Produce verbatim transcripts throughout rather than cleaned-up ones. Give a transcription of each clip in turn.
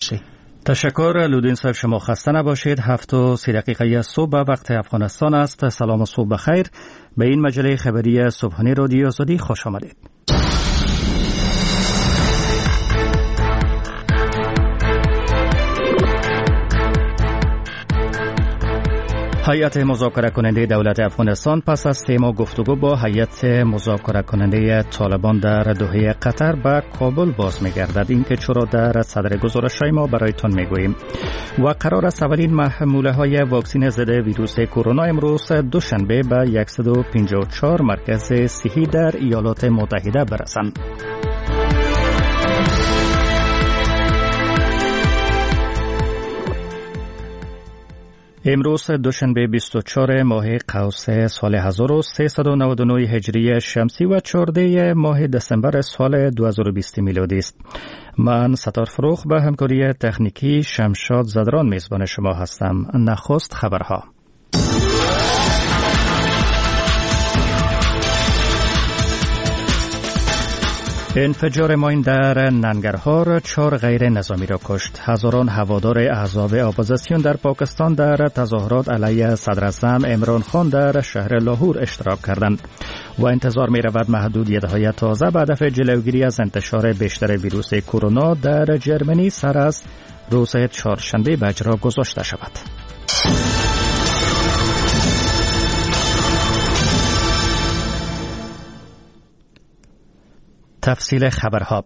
باشید. تشکر لودین صاحب، شما خسته نباشید. هفت و سی دقیقه صبح وقت افغانستان است. سلام و صبح بخیر. به این مجله خبری صبحانه رادیو آزادی خوش آمدید. هیئت مذاکره کننده دولت افغانستان پس از سه ماه گفتگو با هیئت مذاکره کننده طالبان در دوحه قطر به کابل باز می‌گردد. این که چرا در صدر گزارش‌های ما برایتان می‌گوییم. و قرار است اولین محموله‌های واکسن ضد ویروس کرونا امروز دوشنبه به صد و پنجاه و چهار مرکز صحی در ایالات متحده برسند. امروز دوشنبه بیست و چهارم ماه قوس سال هزار و سیصد و نود و نه هجری شمسی و چهاردهم ماه دسامبر سال دو هزار و بیست میلادی است. من ستار فروخ به همکاری تکنیکی شمشاد زدران میزبان شما هستم. نخست خبرها. انفجار ماین در ننگرهار چهار غیر نظامی را کشت. هزاران هوادار احزاب اپوزیسیون در پاکستان در تظاهرات علیه صدراعظم عمران خان در شهر لاهور اشتراک کردند و انتظار می رود محدودیت‌های تازه به هدف جلوگیری از انتشار بیشتر ویروس کرونا در جرمنی سر از روز چهارشنبه به اجرا گذاشته شود. تفصیل خبرها.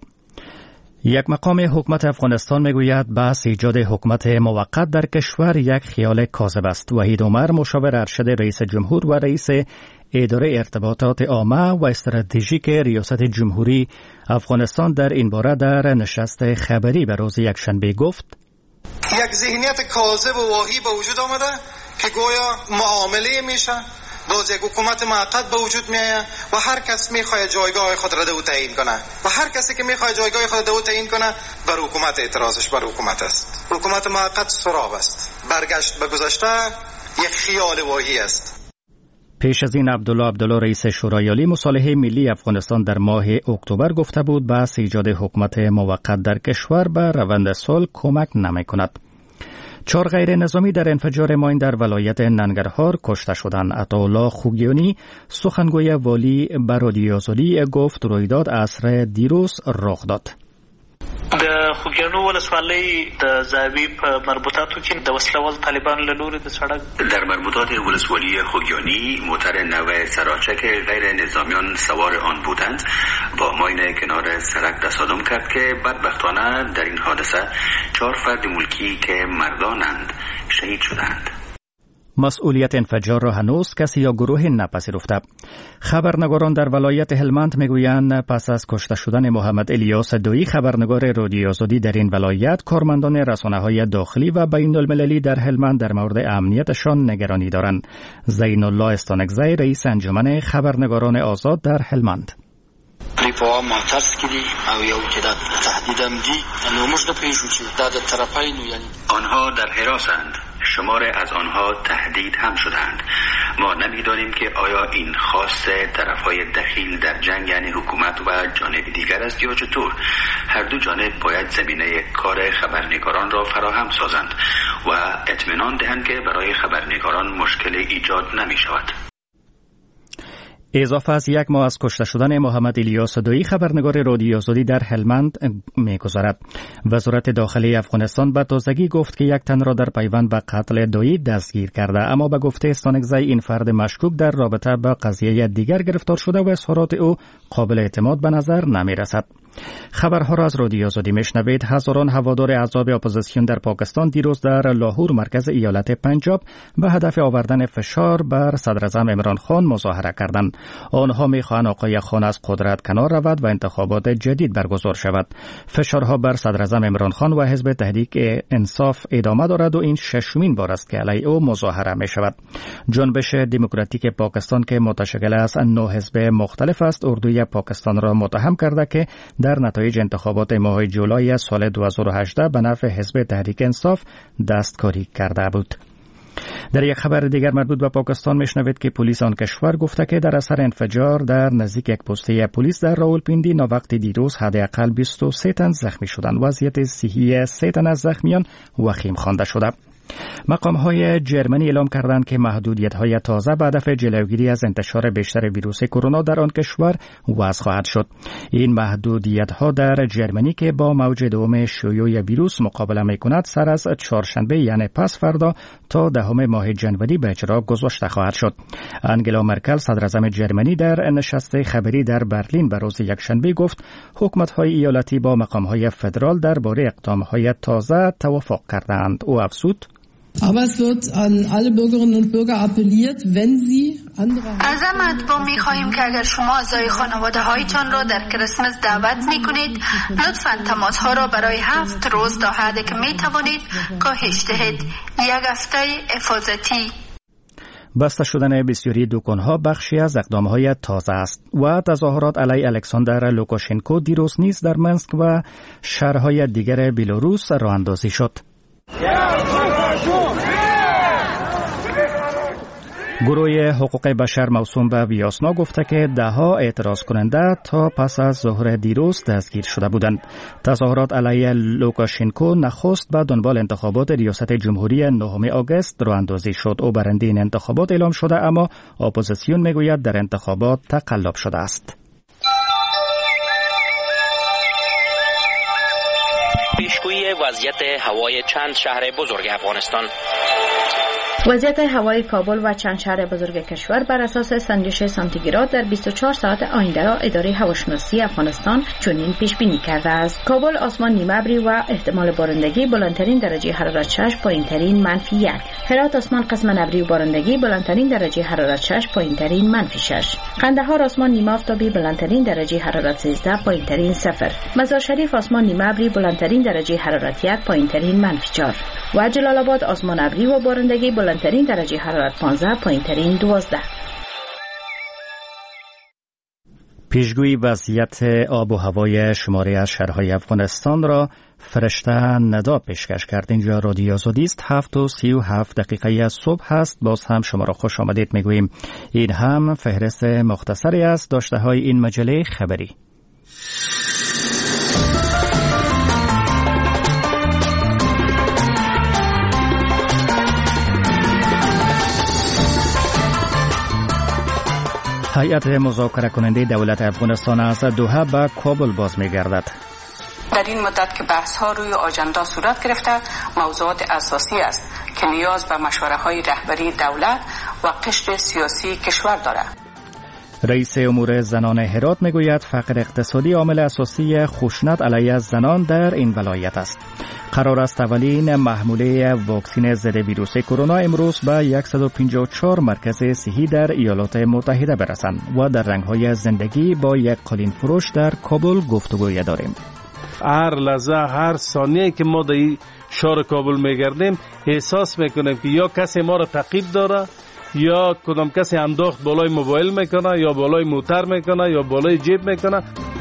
یک مقام حکومت افغانستان میگوید بحث ایجاد حکومت موقت در کشور یک خیال کاذب است. وحید عمر، مشاور ارشد رئیس جمهور و رئیس اداره ارتباطات عامه و استراتژیک ریاست جمهوری افغانستان در این باره در نشست خبری به روز یکشنبه گفت: یک ذهنیت کاذب و واهی به وجود آمده که گویا معامله میشه، باز یک حکومت موقت به وجود میآید و هر کس میخواد جایگاه خود را دو تعیین کنه و هر کسی که میخواد جایگاه خود دو تعیین کنه بر حکومت اعتراضش بر حکومت است. حکومت موقت سراب است، برگشت به گذشته یک خیال واهی است. پیش از این عبدالله عبدالله رئیس شورای عالی مصالحه ملی افغانستان در ماه اکتبر گفته بود بحث ایجاد حکومت موقت در کشور به روند صلح کمک نمی‌کند. چهار غیر نظامی در انفجار ماین در ولایت ننگرهار کشته شدند. عطاالله خوگیانی، سخنگوی والی به رادیو آزادی گفت رویداد عصر دیروز رخ داد. د خوګیانو ولسوالۍ د زاوی په مربوطاتو کې د وسلوال طالبان له لوري د سړک در مربوطات ولسوالی خوگیانی موتر نو سراچک غیر نظامیان سوار آن بودند با ماین کنار سرک تصادم کرد که بدبختانه در این حادثه چهار فرد ملکی که مردانند شهید شدند. مسئولیت انفجار را هنوز کسی یا گروه نپذیرفته. خبرنگاران در ولایت هلمند میگویند پس از کشته شدن محمد الیاس دویی خبرنگار رادیو آزادی در این ولایت، کارمندان رسانه‌های داخلی و بین المللی در هلمند در مورد امنیتشان نگرانی دارند. زین الله استانکزی، رئیس انجمن خبرنگاران آزاد در هلمند: په معترض کړي او یو چې د تهدید هم دي، نو موږ نه پوهیږو چې دا د طرفینو یعنی آنها در حراسند. شمار از آنها تهدید هم شدند. ما نمی‌دانیم که آیا این خواست طرفهای دخیل در جنگ یعنی حکومت و جانب دیگر است یا چطور. هر دو جانب باید زمینه کار خبرنگاران را فراهم سازند و اطمینان دهند که برای خبرنگاران مشکل ایجاد نمی‌شود. اضافه از یک ماه از کشته شدن محمد الیاس دویی خبرنگار رادیو آزادی در هلمند می‌گذرد. وزارت داخلی افغانستان به تازگی گفت که یک تن را در پیوند به قتل دویی دستگیر کرده، اما به گفته استانکزی این فرد مشکوک در رابطه با قضیه دیگر گرفتار شده و اظهارات او قابل اعتماد به نظر نمی‌رسد. خبرها را از رادیو آزادی میشنوید. هزاران هوادار احزاب اپوزیسیون در پاکستان دیروز در لاهور مرکز ایالت پنجاب به هدف آوردن فشار بر صدراعظم عمران خان مظاهره کردند. آنها میخواهند آقای خان از قدرت کنار رود و انتخابات جدید برگزار شود. فشارها بر صدراعظم عمران خان و حزب تحریک انصاف ادامه دارد و این ششمین بار است که علیه او مظاهره می شود. جنبش دموکراتیک پاکستان که متشکل از نه حزب مختلف است، اردوی پاکستان را متهم کرده که در نتایج انتخابات ماه جولای سال دو هزار و هجده به نفع حزب تحریک انصاف دستکاری کرده بود. در یک خبر دیگر مربوط به پاکستان میشنوید که پلیس آن کشور گفته که در اثر انفجار در نزدیک یک پسته پلیس در راولپیندی ناوقت دیروز حداقل بیست و سه تن زخمی شدند. وضعیت صحی سه تن از زخمیان وخیم خوانده شده. مقام‌های جرمنی اعلام کردند که محدودیت‌های تازه به هدف جلوگیری از انتشار بیشتر ویروس کرونا در آن کشور وضع خواهد شد. این محدودیت‌ها در جرمنی که با موج دوم شیوع ویروس مقابله می‌کند سر از چهارشنبه یعنی پس فردا تا دهم ماه جنوری به اجرا گذاشته خواهد شد. انگلا مرکل صدراعظم جرمنی در نشست خبری در برلین به روز یکشنبه گفت حکومت‌های ایالتی با مقام‌های فدرال درباره اقدام‌های تازه توافق کردند. او افزود: Aber es wird an alle Bürgerinnen und Bürger appelliert, wenn sie andere از مردم می‌خواهیم که اگر شما اعضای خانواده هایتان را در کریسمس دعوت می‌کنید لطفاً تماس‌ها را برای هفت روز تا حدی که می‌توانید کاهش دهید. یک هفته حفاظتی. بسته شدن بسیاری دکان‌ها بخشی از اقدام‌های تازه است و تظاهرات علیه الکساندر لوکاشنکو دیروز نیز در منسک و شهرهای دیگر بلاروس راه اندازی شد. گروه حقوق بشر موسوم به ویاسنا گفته که ده ها اعتراض کننده تا پس از ظهر دیروز دستگیر شده بودند. تظاهرات علیه لوکاشنکو نخست به دنبال انتخابات ریاست جمهوری نهم آگوست راه اندازی شد. او برنده این انتخابات اعلام شده اما اپوزیسیون میگوید در انتخابات تقلب شده است. پیشگویی وضعیت هوای چند شهر بزرگ افغانستان. وضعیت هوای کابل و چند شهر بزرگ کشور بر اساس سنجش سانتیگراد در بیست و چهار ساعت آینده را اداره هواشناسی افغانستان چنین پیش بینی کرده است. کابل آسمان نیمه ابری و احتمال بارندگی، بلندترین درجه حرارت شش، پایینترین منفی یک. هرات آسمان قسم ابری و بارندگی، بلندترین درجه حرارت شش، پایینترین منفی شش. قندهار آسمان نیمه آفتابی، بلندترین درجه حرارت سیزده، پایینترین صفر. مزار شریف آسمان نیمه ابری، بلندترین درجه حرارت یک، پایینترین منفی چهار. و جلال آباد آسمان ابری و بارندگی، بلندترین درجه حرارت پانزده، پایینترین دوازده. پیشگویی وضعیت آب و هوای شماری از شهرهای افغانستان را فرشته ندا پیشکش کرد. اینجا رادیو آزادی است. هفت و سی و هفت دقیقه از صبح هست. باز هم شما را خوش آمدید میگوییم. این هم فهرست مختصری از داشته های این مجله خبری. هیئت مذاکره کننده دولت افغانستان از دوحه به کابل باز می‌گردد. در این مدت که بحث‌ها روی آژاندا صورت گرفته، موضوعات اساسی است که نیاز به مشوره‌های رهبری دولت و قشر سیاسی کشور دارد. رئیس امور زنان هرات میگوید فقر اقتصادی عامل اساسی خشونت علیه زنان در این ولایت است. قرار است اولین محموله واکسن ضد ویروس کرونا امروز به صد و پنجاه و چهار مرکز صحی در ایالات متحده برسند و در رنگ‌های زندگی با یک قالین فروش در کابل گفتگوی داریم. هر لحظه هر ثانیه که ما در شهر کابل میگردیم احساس میکنیم که یا کسی ما را تعقیب داره یا کدام کسی انداخت بالای موبایل میکنه یا بالای موتر میکنه یا بالای جیب میکنه.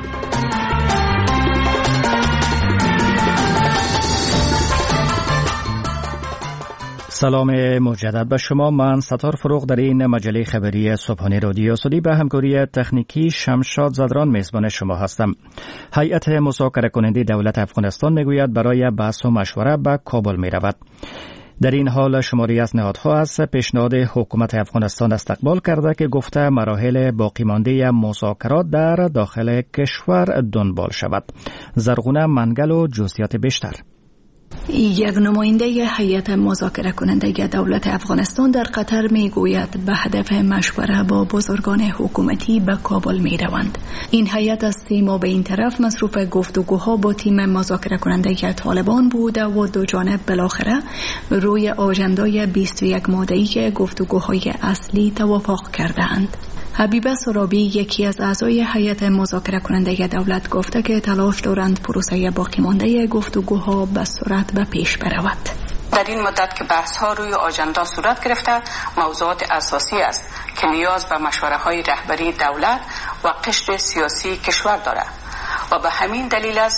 سلام مجدد به شما. من ستار فروغ در این مجله خبری صبحانه رادیو آزادی به همکاری تکنیکی شمشاد زدران میزبان شما هستم. هیئت مذاکره کننده دولت افغانستان میگوید برای بحث و مشوره به کابل میرود. در این حال شماری از نهادها از پیشنهاد حکومت افغانستان استقبال کرده که گفته مراحل باقی مانده مذاکرات در داخل کشور دنبال شود. زرغونه منگل و جزئیات بیشتر. یک نماینده هیئت مذاکره کننده دولت افغانستان در قطر می گوید به هدف مشوره با بزرگان حکومتی به کابل می روند. این هیئت از سی ماه به این طرف مصروف گفتگوها با تیم مذاکره کننده طالبان بوده و دو جانب بالاخره روی آژاندای بیست و یک ماده‌ای گفتگوهای اصلی توافق کردند. حبیبه سرابی یکی از اعضای هیئت مذاکره کننده دولت گفته که تلاش دارند پروسه باقی مانده گفتگوها به سرعت به پیش برود. در این مدت که بحث‌ها روی آژاندا صورت گرفته، موضوعات اساسی است که نیاز به مشوره‌های رهبری دولت و قشر سیاسی کشور دارد و به همین دلیل است که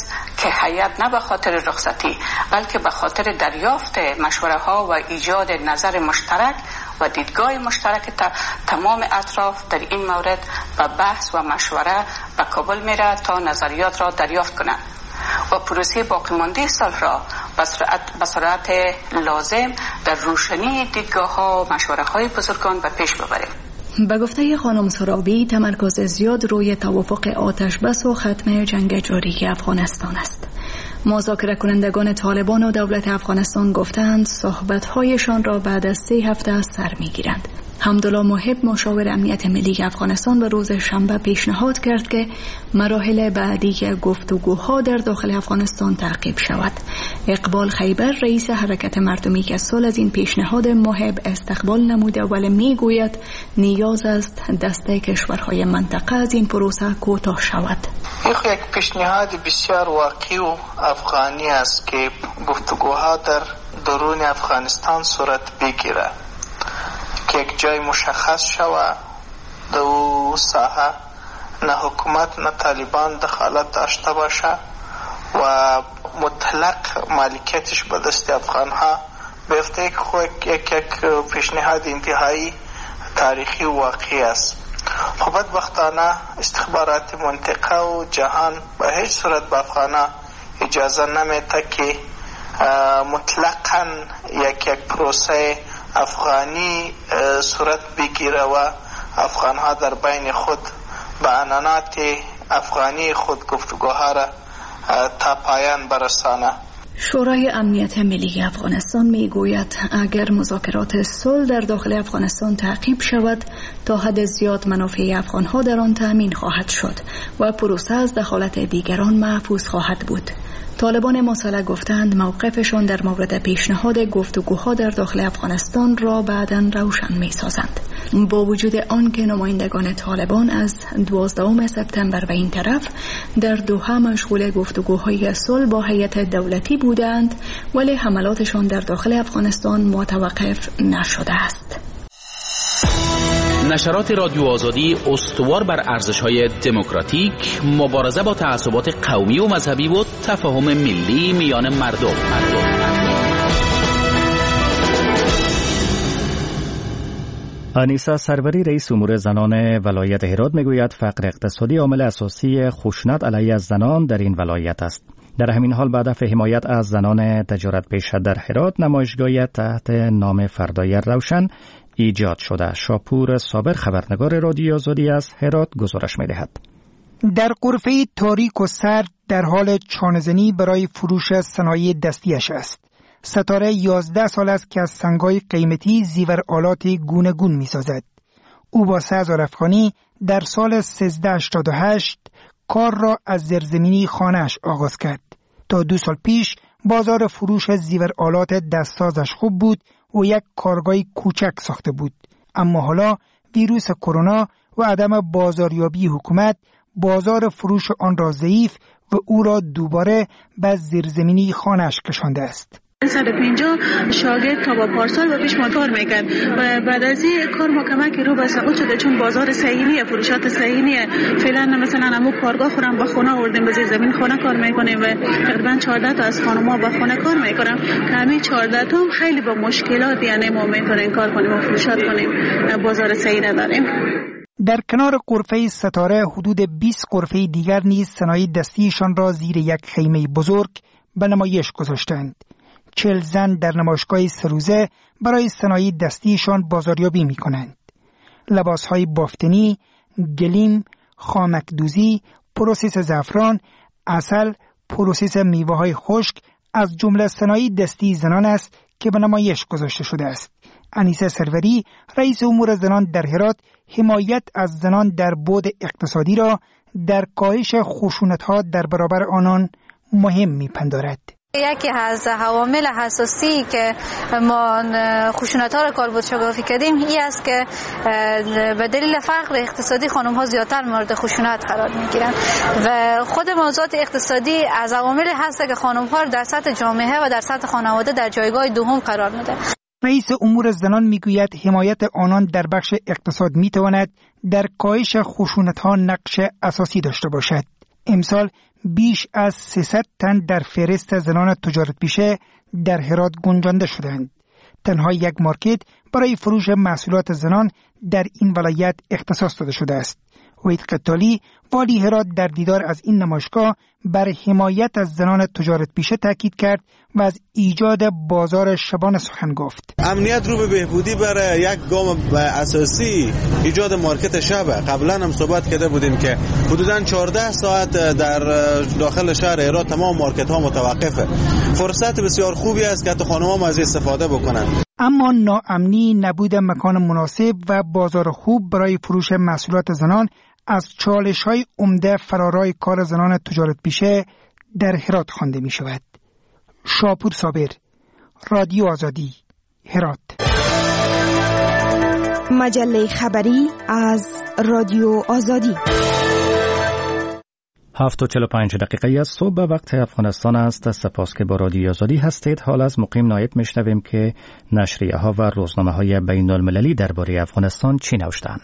که هیئت نه به خاطر رخصتی بلکه به خاطر دریافت مشوره ها و ایجاد نظر مشترک و دیدگاه مشترک تمام اطراف در این مورد به بحث و مشوره به کابل میره تا نظریات را دریافت کنند و پروسه باقی مانده صلح را به سرعت لازم در روشنی دیدگاه ها و مشوره های بزرگان به پیش ببریم. به گفته خانم سرابی، تمرکز زیاد روی توافق آتش بس و ختم جنگ جاری افغانستان است. مذاکره کنندگان طالبان و دولت افغانستان گفتند صحبت‌هایشان را بعد از سه هفته سر می‌گیرند. حمدالله محب مشاور امنیت ملی افغانستان به روز شنبه پیشنهاد کرد که مراحل بعدی گفتگوها در داخل افغانستان تعقیب شود. اقبال خیبر رئیس حرکت مردمی که سال از این پیشنهاد محب استقبال نموده ولی میگوید نیاز است دست کشورهای منطقه از این پروسه کوتاه شود. یک پیشنهاد بسیار واقعی و افغانی است که گفتگوها در درون افغانستان صورت بگیرد که یک جای مشخص شود در ساحه نه حکومت نه طالبان دخالت داشته باشه و مطلق مالکیتش به دست افغان ها بیفته. یک خود یک یک پیشنهاد انتهایی تاریخی و واقعی است. خب بدبختانه استخبارات منطقه و جهان به هیچ صورت به افغان ها اجازه نمیده که مطلقاً یک یک پروسه افغانی صورت بگیره و افغان ها در بین خود به عنانات افغانی خود گفتگوها را تا پایان برسانه. شورای امنیت ملی افغانستان می گوید اگر مذاکرات صلح در داخل افغانستان تعقیب شود تا حد زیاد منافع افغان ها در آن تامین خواهد شد و پروسه از دخالت دیگران محفوظ خواهد بود. طالبان مسلح گفتند موقفشان در مورد پیشنهاد گفتگوها در داخل افغانستان را بعداً روشن می سازند. با وجود آنکه نمایندگان طالبان از دوازدهم سپتامبر به این طرف در دوحه مشغول گفتگوهای صلح با هیئت دولتی بودند ولی حملاتشان در داخل افغانستان متوقف نشده است. نشرات رادیو آزادی استوار بر ارزش‌های دموکراتیک، مبارزه با تعصبات قومی و مذهبی و تفاهم ملی میان مردم. آنیسا سروری رئیس امور زنان ولایت هرات میگوید فقر اقتصادی عامل اساسی خشونت علیه زنان در این ولایت است. در همین حال به هدف حمایت از زنان تجارت پیشه در هرات نمایشگاهی تحت نام فردای روشن ایجاد شده. شاپور صابر خبرنگار رادیو آزادی از هرات گزارش می‌دهد. در غرفه تاریک و سرد در حال چانه‌زنی برای فروش صنایع دستیش است. ستاره یازده سال است که از سنگ‌های قیمتی زیور آلات گوناگون می‌سازد. او با سه هزار افغانی در سال سیزده هشتاد و هشت کار را از زیرزمینی خانه‌اش آغاز کرد. تا دو سال پیش بازار فروش زیور آلات دستسازش خوب بود و یک کارگاه کوچک ساخته بود. اما حالا ویروس کرونا و عدم بازاریابی حکومت بازار فروش آن را ضعیف و او را دوباره به زیرزمینی خانه‌اش کشانده است. صد و پنجاه شاگرد تا با پارسال و پیش ما کار میکرد و بعد از این کار ما کمک رو به سقوط شده چون بازار صحیحیه، فروشات صحیحیه. فعلا مثلا همو کارگاه خورم با خونه آوردیم، به زمین خونه کار میکنیم و تقریبا چهارده تا از خانم‌ها با خونه کار میکنم که همین چهارده تا هم خیلی با مشکلات یعنی ما میتونیم کار کنیم و فروشات کنیم، بازار صحیح نداریم. در کنار غرفه ستاره حدود بیست غرفه دیگر نیز صنایع دستیشان را زیر یک خیمه بزرگ به نمایش گذاشتند. چهل زن در نمایشگاه سروزه برای صنایع دستیشان بازاریابی می کنند. لباسهای بافتنی، گلیم، خامکدوزی، پروسس زعفران، عسل، پروسس میوه‌های خشک از جمله صنایع دستی زنان است که به نمایش گذاشته شده است. انیسه سروری رئیس امور زنان در هرات حمایت از زنان در بعد اقتصادی را در کاهش خشونت‌ها در برابر آنان مهم می‌پندارد. یکی از عوامل حساسی که ما خشونت‌ها را کاربرد شگافی کردیم این است که به دلیل فقر اقتصادی خانم‌ها زیادتر مورد خشونت قرار می‌گیرند و خود موضوعات اقتصادی از عوامل هست که خانم‌ها را در سطح جامعه و در سطح خانواده در جایگاه دوم قرار میده. رئیس امور زنان میگوید حمایت آنان در بخش اقتصاد میتواند در کاهش خشونت‌ها نقش اساسی داشته باشد. امسال بیش از سیصد تن در فهرست زنان تجارت پیشه در هرات گنجانده شدند. تنها یک مارکت برای فروش محصولات زنان در این ولایت اختصاص داده شده است. وحید قتالی والی هرات در دیدار از این نمایشگاه بر حمایت از زنان تجارت پیشه تاکید کرد و از ایجاد بازار شبانه سخن گفت. امنیت رو به بهبودی برای یک گام اساسی ایجاد مارکت شب. قبلا هم صحبت کرده بودیم که حدوداً چهارده ساعت در داخل شهر هرات تمام مارکت ها متوقفه. فرصت بسیار خوبی است که حتی خانم‌ها هم از استفاده بکنن. اما ناامنی، نبود مکان مناسب و بازار خوب برای فروش محصولات زنان از چالش‌های عمده فرارای کار زنان تجارت پیشه در هرات خوانده می شود. شاپور صابر، رادیو آزادی، هرات. مجله خبری از رادیو آزادی. هفت و چهل و پنج دقیقه از صبح به وقت افغانستان است. سپاس که با رادیو آزادی هستید. حال از مقیم نایب میشنویم که نشریه ها و روزنامه های بین المللی درباره افغانستان چی نوشتند.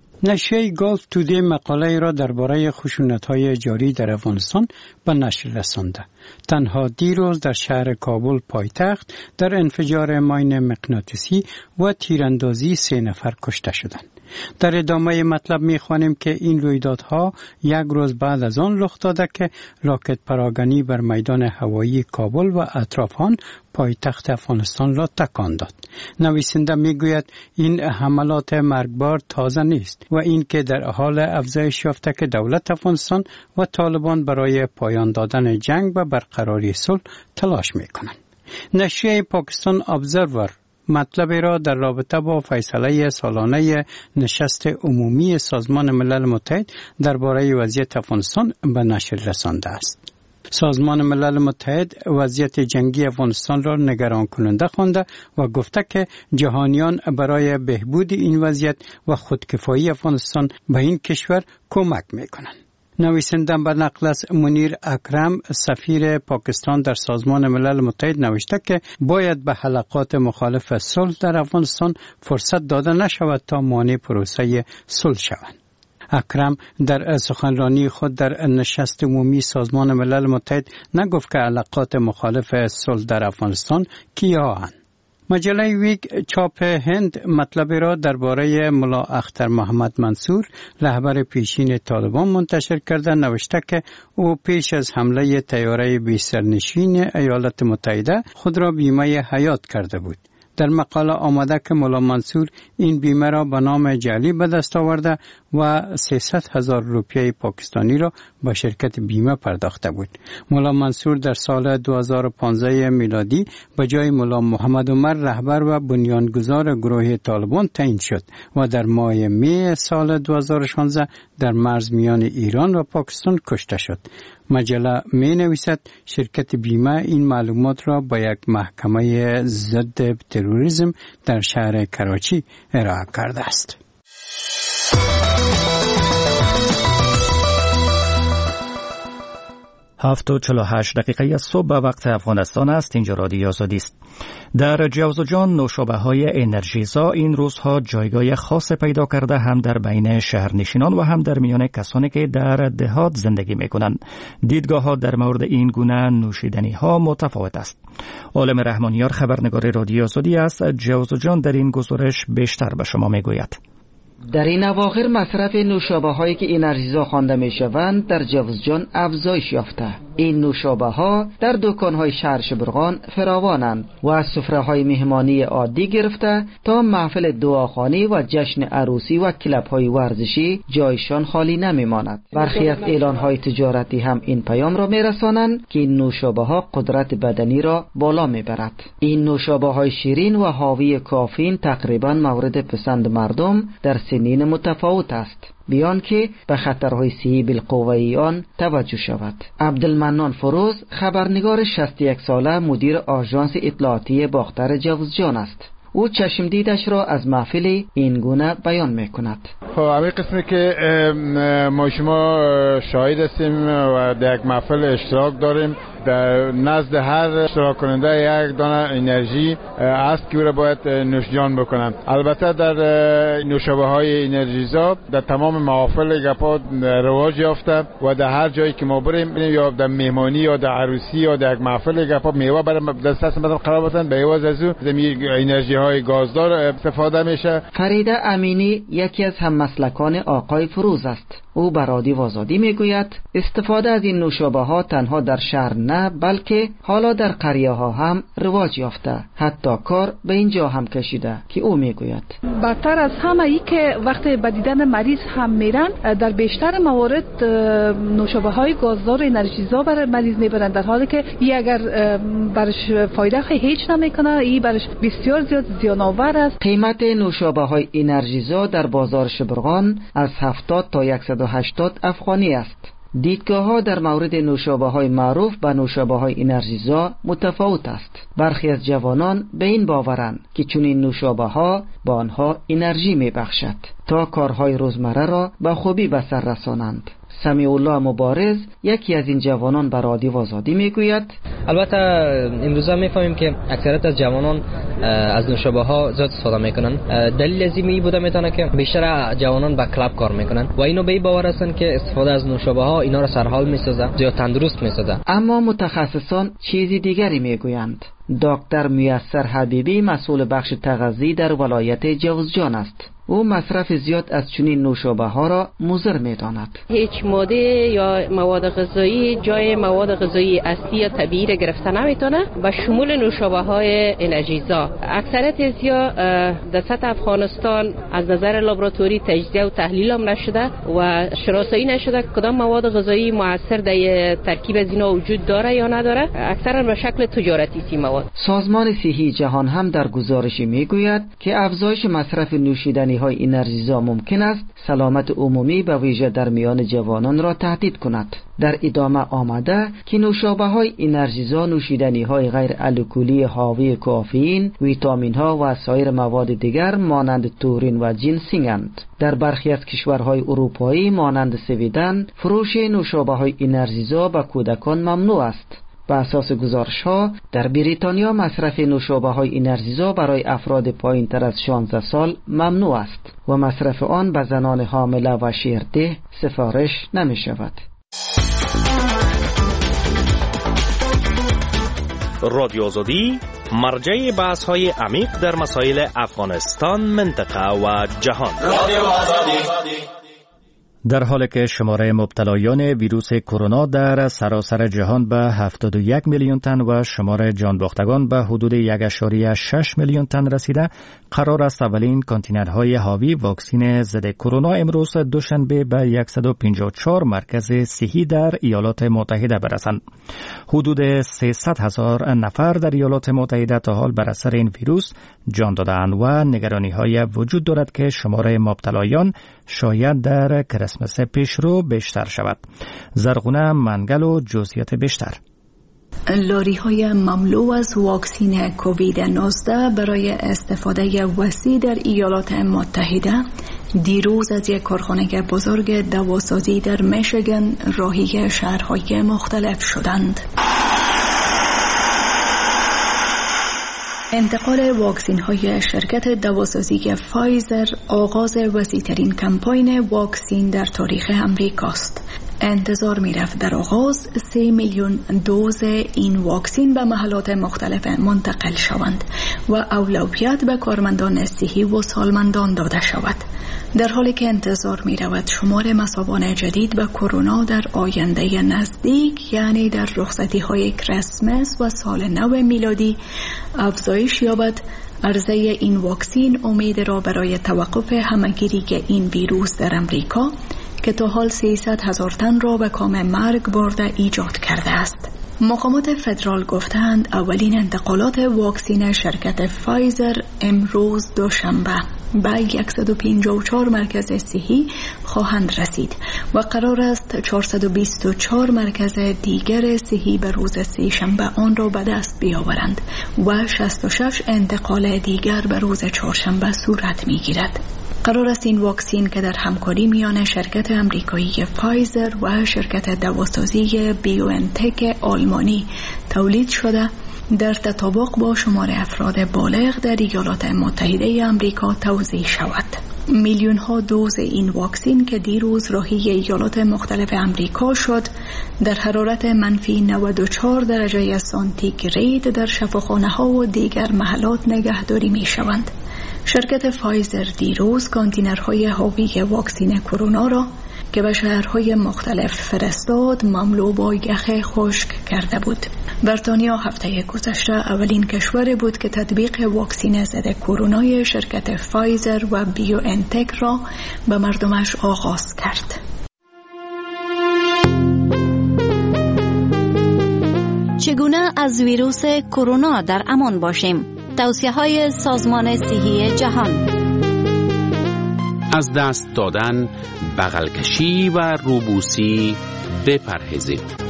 نشریه گالف تودی مقاله را درباره خشونت‌های جاری در افغانستان به نشر رسانده. تنها دیروز در شهر کابل پایتخت در انفجار ماین مغناطیسی و تیراندازی سه نفر کشته شدند. در ادامه مطلب می‌خوانیم که این رویدادها یک روز بعد از آن رخ داده که راکت پراگنی بر میدان هوایی کابل و اطراف آن پایتخت افغانستان را تکان داد. نویسنده میگوید این حملات مرگبار تازه نیست و این که در حال افزایش یافته که دولت افغانستان و طالبان برای پایان دادن جنگ و برقراری صلح تلاش میکنند. نشریه پاکستان ابزرور مطلب را در رابطه با فیصله سالانه نشست عمومی سازمان ملل متحد درباره وضعیت افغانستان به نشر رسانده است. سازمان ملل متحد وضعیت جنگی افغانستان را نگران کننده خوانده و گفته که جهانیان برای بهبود این وضعیت و خودکفایی افغانستان به این کشور کمک میکنند. نویسنده به نقل از منیر اکرم سفیر پاکستان در سازمان ملل متحد نوشته که باید به حلقات مخالف صلح در افغانستان فرصت داده نشود تا مانع پروسه صلح شوند. اکرم در سخنرانی خود در نشست عمومی سازمان ملل متحد نگفت که حلقات مخالف صلح در افغانستان کیااند. مجله ویک چاپ هند مطلب را درباره ملا اختر محمد منصور رهبر پیشین طالبان منتشر کرده نوشته که او پیش از حمله طیاره بی سرنشین ایالات متحده خود را بیمه حیات کرده بود. در مقاله آمده که ملا منصور این بیمه را به نام جعلی به دست آورده و سیصد هزار روپیه پاکستانی را به شرکت بیمه پرداخته بود. ملا منصور در سال دو هزار و پانزده میلادی به جای ملا محمد عمر رهبر و بنیانگذار گروه طالبان تعیین شد و در ماه می سال دو هزار و شانزده در مرز میان ایران و پاکستان کشته شد. مجله می نویسد شرکت بیمه این معلومات را با یک محکمه ضد تروریسم در شهر کراچی ارائه کرده است. هفت و چهل و هشت دقیقه از صبح به وقت افغانستان است. اینجا رادیو آزادی است. در جوزجان نوشابه های انرژیزا این روزها جایگاه خاص پیدا کرده، هم در بین شهرنشینان و هم در میان کسانی که در دهات زندگی میکنند. دیدگاه ها در مورد این گونه نوشیدنی ها متفاوت است. عالم رحمانیار خبرنگار رادیو آزادی است. جوزجان در این گزارش بیشتر به شما میگوید. در این اواخر مصرف نوشابه هایی که انرژیزا خوانده می شوند در جوزجان افزایش یافته. این نوشابه ها در دکان های شهر شبرغان فراوانند و از سفره های مهمانی عادی گرفته تا محفل دعاخوانی و جشن عروسی و کلب های ورزشی جایشان خالی نمی ماند. برخی از اعلان های تجارتی هم این پیام را می رسانند که این نوشابه ها قدرت بدنی را بالا می برد. این نوشابه های شیرین و حاوی کافین تقریبا مورد پسند مردم در سنین متفاوت است، بیان که به خطرهای صحی بالقوه آن توجه شود. عبدالمنان فروز خبرنگار شصت و یک ساله مدیر آژانس اطلاعاتی باختر جوزجان است. او چشم دیدش را از محفل این گونه بیان میکند. خب همین قسمی که ما شما شاهد هستیم و در یک محفل اشتراک داریم در نزد هر اشتراک کننده یک دانه انرژی است که او را باید نوشجان بکنند. البته در نوشابه های انرژیزا در تمام محافل گپا رواج یافته و در هر جایی که ما بریم یا در مهمانی یا در عروسی یا در یک محفل گپا میوه برای دسترس مردم قرار بدن، به عوض از او انرژی های گازدار استفاده میشه. فریده امینی یکی از هممسلکان آقای فروز است. او بر رادیو آزادی میگوید استفاده از این نوشابه ها تنها در شهر نه بلکه حالا در قریه ها هم رواج یافته، حتی کار به اینجا هم کشیده که او میگوید بدتر از همه ای که وقتی به دیدن مریض هم میرن در بیشتر موارد نوشابه های گازدار انرژیزا برای مریض میبرن، در حالی که ای اگر برش فایده هیچ نمیکنه، ای برش بسیار زیاد زیان آور است. قیمت نوشابه های انرژیزا در بازار شبرغان از هفتاد تا صد و هشتاد افغانی است. دیدگاه ها در مورد نوشابه های معروف به نوشابه های انرژیزا متفاوت است. برخی از جوانان به این باورند که چون این نوشابه ها با آنها انرژی می بخشد تا کارهای روزمره را به خوبی به سر رسانند. سمیع الله مبارز یکی از این جوانان به رادیو آزادی میگوید البته امروزه میفهمیم که اکثریت از جوانان از نوشابه ها زیاد استفاده میکنن. دلیل از این بوده میتونه که بیشتر جوانان با کلاب کار میکنن و اینو به این باور هستن که استفاده از نوشابه ها اینا را سرحال میسازه، زیاد تندرست میسازه. اما متخصصان چیزی دیگری میگویند. دکتر میسر حبیبی مسئول بخش تغذیه در ولایت جوزجان است. او مصرف زیاد از چنین نوشابه ها را مضر می‌داند. هیچ ماده یا مواد غذایی جای مواد غذایی اصلی یا طبیعی را گرفته نمیتونه، به شمول نوشابه های انرژیزا. اکثریت ازیا در سطح افغانستان از نظر لابراتوری تجزیه و تحلیل هم نشده و شناسایی نشده کدام مواد غذایی مؤثر در ترکیب از اینا وجود داره یا نداره. اکثرا به شکل تجارتی سی مواد. سازمان صحی جهان هم در گزارشی میگوید که افزایش مصرف نوشیدنی های انرژیزا ممکن است سلامت عمومی به ویژه در میان جوانان را تهدید کند. در ادامه آمده که نوشابه های انرژیزا نوشیدنی های غیر الکلی حاوی کافئین، ویتامین ها و سایر مواد دیگر مانند تورین و جنسینگند. در برخی از کشورهای اروپایی مانند سویدن فروش نوشابه های انرژیزا به کودکان ممنوع است. به اساس گزارش ها در بریتانیا مصرف نوشابه های انرژیزا برای افراد پایین تر از شانزده سال ممنوع است و مصرف آن به زنان حامله و شیرده سفارش نمی شود. رادیو آزادی مرجع بحث های عمیق در مسائل افغانستان، منطقه و جهان. رادیو آزادی. در حالی که شماره مبتلایان ویروس کرونا در سراسر جهان به هفتاد و یک میلیون تن و شماره جانباختگان به حدود یک و شش میلیون تن رسیده، قرار است اولین کانتینرهای حاوی واکسن ضد کرونا امروز دوشنبه به صد و پنجاه و چهار مرکز صحی در ایالات متحده برسند. حدود سیصد هزار نفر در ایالات متحده تا حال بر اثر این ویروس جان دادند و نگرانی‌های وجود دارد که شماره مبتلایان شاید در کریسمس پیشرو بیشتر شود. زرغونه منگل و جزئیات بیشتر. لاری های مملو از واکسین کووید نوزده برای استفاده وسیع در ایالات متحده دیروز از یک کارخانه بزرگ دواسازی در میشیگان راهی شهرهای مختلف شدند. انتقال واکسین های شرکت دواسازی فایزر آغاز وسیع‌ترین کمپاین واکسین در تاریخ امریکاست. انتظار می رفت در آغاز سه میلیون دوز این واکسین به محلات مختلف منتقل شوند و اولویت به کارمندان صحی و سالمندان داده شود، در حالی که انتظار می رود شمار مصابان جدید به کرونا در آینده نزدیک، یعنی در رخصتی های کریسمس و سال نو میلادی افزایش یابد. عرضه این واکسین امید را برای توقف همهگیری این ویروس در امریکا که تا حال سیصد هزار تن را به کام مرگ برده ایجاد کرده است. مقامات فدرال گفتند اولین انتقالات واکسین شرکت فایزر امروز دوشنبه به صد و پنجاه و چهار مرکز صحی خواهند رسید و قرار است چهارصد و بیست و چهار مرکز دیگر صحی به روز سه‌شنبه آن را به دست بیاورند و شصت و شش انتقال دیگر به روز چهارشنبه صورت می‌گیرد. قرار است این واکسین که در همکاری میان شرکت امریکایی فایزر و شرکت دواسازی بیوانتک آلمانی تولید شده در تطابق با شمار افراد بالغ در ایالات متحده آمریکا توزیع شود. میلیون ها دوز این واکسین که دیروز راهی ایالات مختلف آمریکا شد در حرارت منفی نود و چهار درجه سانتیگراد در شفاخانه ها و دیگر محلات نگهداری می شوند. شرکت فایزر دیروز کانتینرهای حاوی واکسین کرونا را که به شهرهای مختلف فرستاد مملو با یخ خشک کرده بود. بریتانیا هفته گذشته اولین کشور بود که تطبیق واکسین ضد کرونای شرکت فایزر و بیوانتک را به مردمش آغاز کرد. چگونه از ویروس کرونا در امان باشیم؟ توصیه‌های سازمان صحی جهان. از دست دادن، بغل کشی و روبوسی بپرهیزید.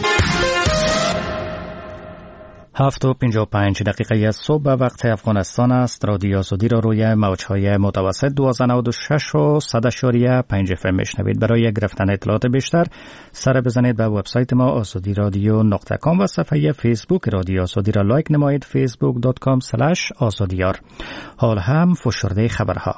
هفت و پنجاه و پنج دقیقه از صبح به وقت افغانستان است. رادیو آزادی را روی موج‌های متوسط دویست و نود و شش و صد و پنج اف ام میشنوید. برای گرفتن اطلاعات بیشتر سر بزنید به وبسایت ما آزادی رادیو نقطه کام و صفحه فیسبوک رادیو آزادی را لایک نمایید فیسبوک دات کام اسلش آزادیار. حال هم فشرده خبرها.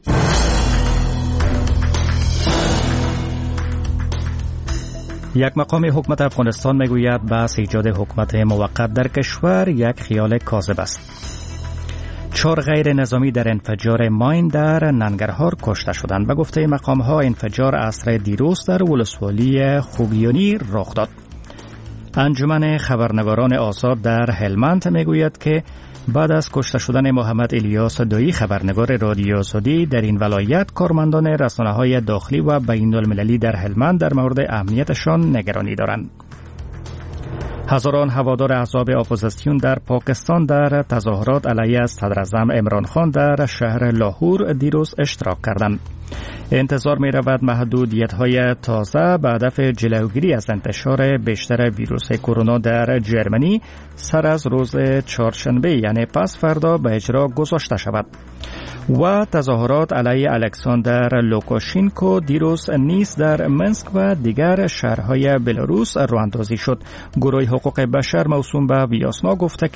یک مقام حکومت افغانستان میگوید بحث ایجاد حکومت موقت در کشور یک خیال کاذب است. چهار غیر نظامی در انفجار ماین در ننگرهار کشته شدند. به گفته مقام ها انفجار عصر دیروز در ولسوالی خوگیانی رخ داد. انجمن خبرنگاران آزاد در هلمند میگوید که بعد از کشته شدن محمد الیاس دویی خبرنگار رادیو آزادی در این ولایت، کارمندان رسانه‌های داخلی و بین المللی در هلمند در مورد امنیتشان نگرانی دارند. هزاران هوادار احزاب اپوزیسیون در پاکستان در تظاهرات علیه صدراعظم عمران خان در شهر لاهور دیروز اشتراک کردند. انتظار می رود محدودیت‌های تازه به هدف جلوگیری از انتشار بیشتر ویروس کرونا در جرمنی سر از روز چهارشنبه یعنی پس فردا به اجرا گذاشته شود. و تظاهرات علیه الکساندر لوکاشینکو دیروز نیز در منسک و دیگر شهرهای بلاروس راه اندازی شد. گروه حقوق بشر موسوم به ویاسنا گفته